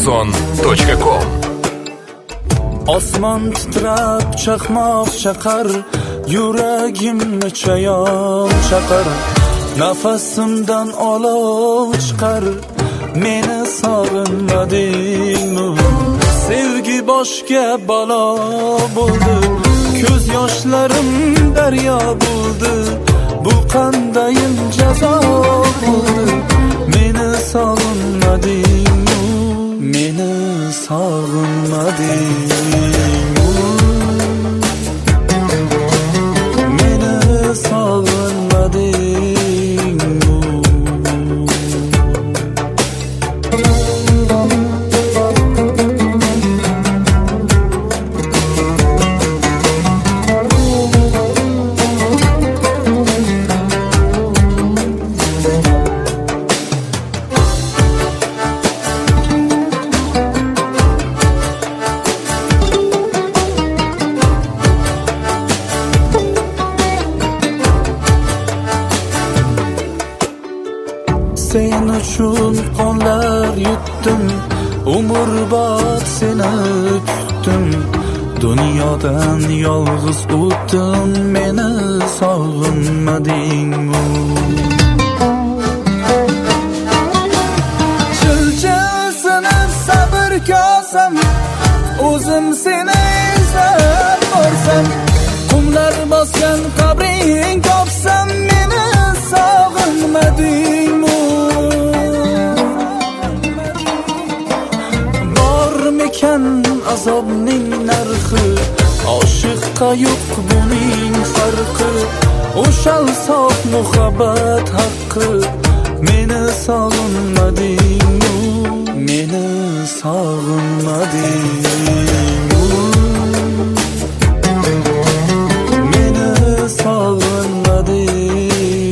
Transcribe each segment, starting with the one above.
Kamuzon.com. Osmon titrab chaqmoq chaqar, yuragimni chayon chaqar. Nafasimdan olov chiqar, meni sog'inmadingmi? Sevgi boshga balo bo'ldi, ko'z yoshlarim daryo bo'ldi. Bu qandayin jazo bo'ldi? Meni sog'inmadingmi? Meni sog'inmadingmi? Meni sog'inmadingmi? Sen uchun qonlar yutdim, umrbod seni kutdim. Dunyodan yolg'iz o'tdim, meni sog'inmadingmi? Chilchasini sabr kosam, o'zim seni izlab borsam, qumlar bosgan qabring topsam, meni sog'inmadingmi? Bormikan azobning narxi, oshiqqa yo'q buning farqi. O'shal sof muhabbat haqqi, meni sog'inmadingmi? Meni sog'inmadingmi? Meni sog'inmadingmi?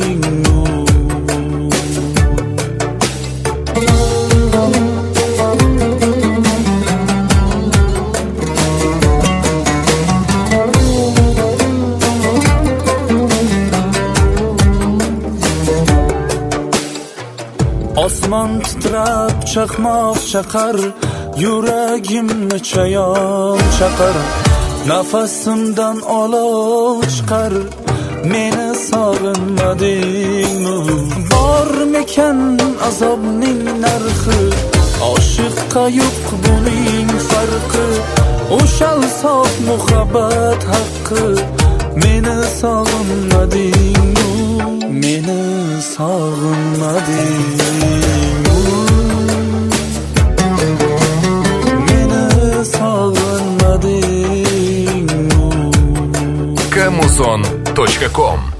Osmon titrab chaqmoq chaqar, yuragimni chayon chaqar. Nafasimdan olov chiqar, meni sog'inmadingmi? Bormikan azobning narxi, oshiqqa yo'q buning farqi. O'shal sof muhabbat haqqi, meni sog'inmadingmi? Meni sog'inmadingmi? Meni sog'inmadingmi? Kamuzon.com